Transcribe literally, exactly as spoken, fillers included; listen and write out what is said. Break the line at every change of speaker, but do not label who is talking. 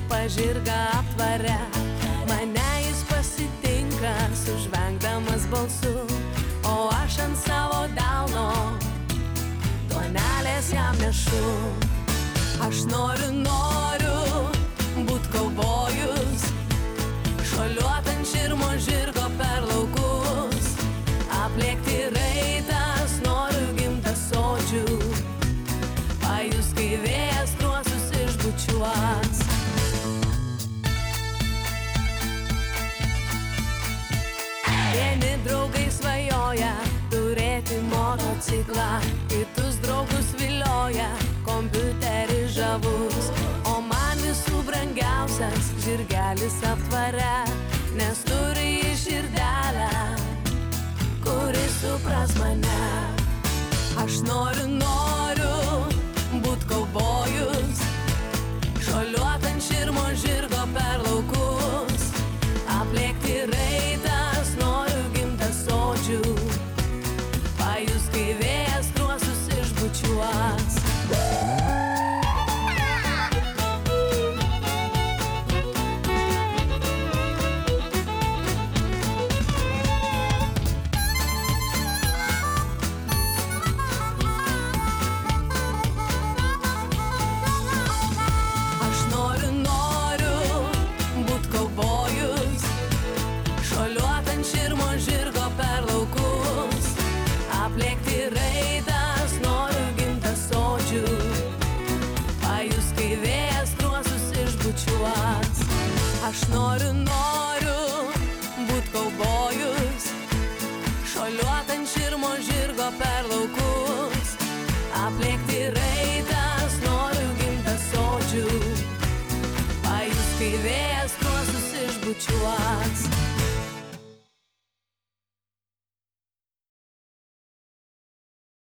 pažirga aptvare. Mane jis pasitinka sužvengdamas balsu, o aš ant savo delno duonelės jam nešu. Aš noriu, noriu būt kaubojus, šuoliuot ant širmo žirgo per laukus, aplėkti raitas, noriu gimtasodžių, pajus, kai vėjas skruostus išbučiuos. Vieni draugai svajoja turėti motociklą, kitus draugus vilioja kompiuteris žavus, o man visų brangiausias žirgelis aptvare, nes turi į širdelę, kuris supras mane. Aš noriu, noriu būt kaubojus, šuoliuot ant širmo žirgo per laukus, aplėkti raitas, noriu gimtasodžių, pajus, kai vėjas skruostus išbučiuos. Aplėkti raitas, noriu gimtasodžių, pajus, kai vėjas skruostus išbučiuos. Aš noriu, noriu būt kaubojus, šuoliuot ant širmo žirgo per laukus, aplėkti raitas, noriu gimtasodžių, pajus, kai vėjas skruostus išbučiuos.